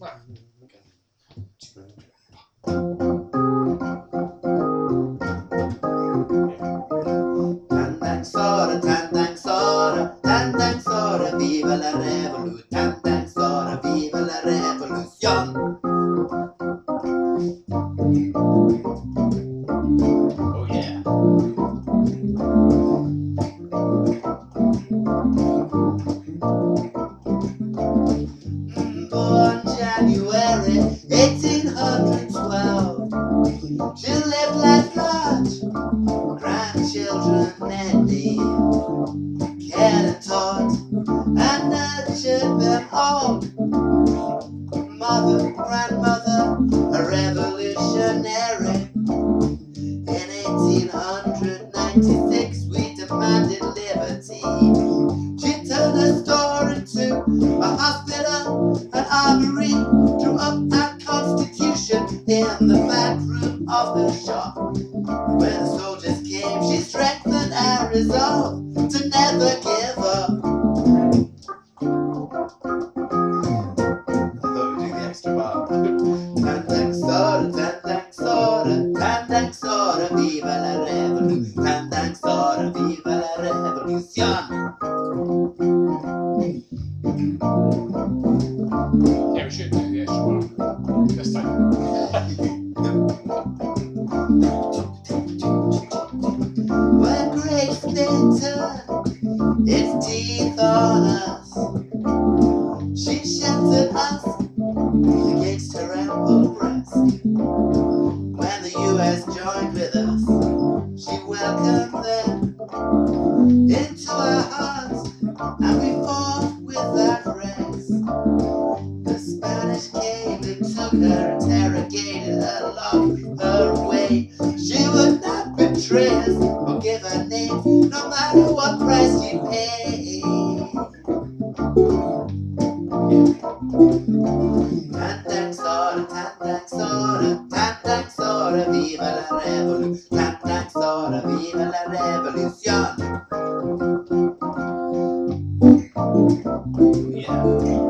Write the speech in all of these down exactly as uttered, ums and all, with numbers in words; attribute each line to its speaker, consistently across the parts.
Speaker 1: Tandang soda, tandang soda, tandang soda, viva la revolution. Tandang soda, viva la revolution. Oh yeah. Born January eighteen twelve, she lived life large, grandchildren many, cared and taught and nurtured them all. Mother, grandmother, a revolutionary. In eighteen ninety-six we demanded liberty. She turned her store into a hospital, an armory, drew up our constitution in the back room of the shop. When the soldiers came, she strengthened our resolve to never give up. I thought we'd do the extra bar. Tandang soda, tandang soda, tandang soda, viva la revolution. Tandang soda, viva la revolution.
Speaker 2: Yeah, we should do the extra bar this time.
Speaker 1: When grace they turned its teeth on us, she sheltered us against her ample breast. When the U S joined with us, she welcomed them into our hearts, and we fought without rest. The Spanish came, they took her, interrogated her, locked her away. She would not betray us or give her name, no matter what price she paid. Tandang soda, tandang soda, tandang soda, viva la revolution. Tandang soda, viva la revolution. Yeah.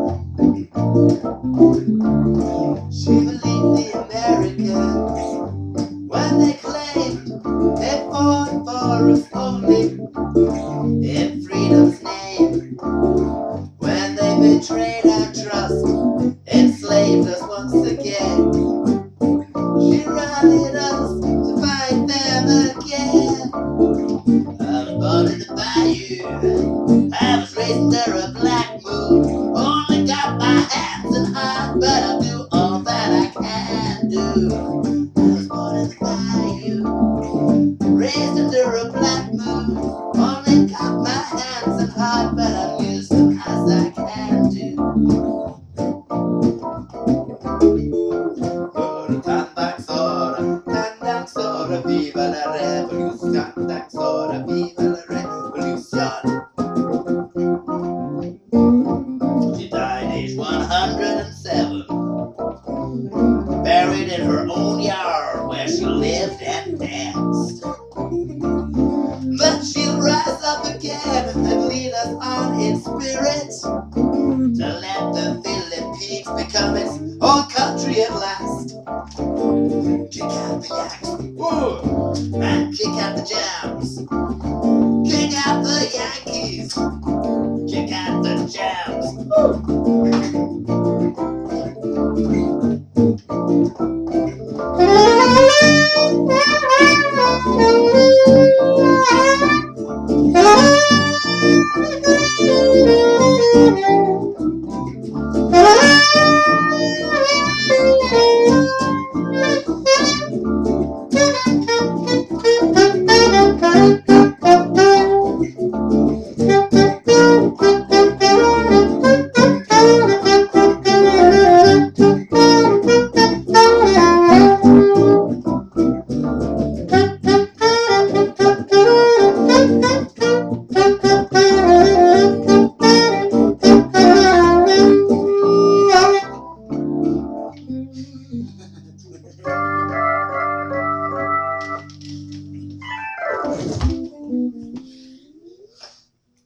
Speaker 1: She believed the Americans when they claimed they fought for us only in freedom's name. When they betrayed our trust, enslaved us once again, she rallied us to fight them again. I was born in the bayou, I was raised under a black moon. Only got my hands and heart, but I'll do all that I can do. I was born in the bayou, raised under a black moon. Only got my hands and heart, but I'll use them as I can do. Tandang soda, tandang soda, viva la revolution. Tandang soda, viva la revolution. She died aged one hundred seven, buried in her own yard where she lived and danced. But she'll rise up again and lead us on in spirit to let the Philippines become its own country at last. Kick out the yaks, whoa, and kick out the jams. Kick out the Yankees, kick out the jams. Woo.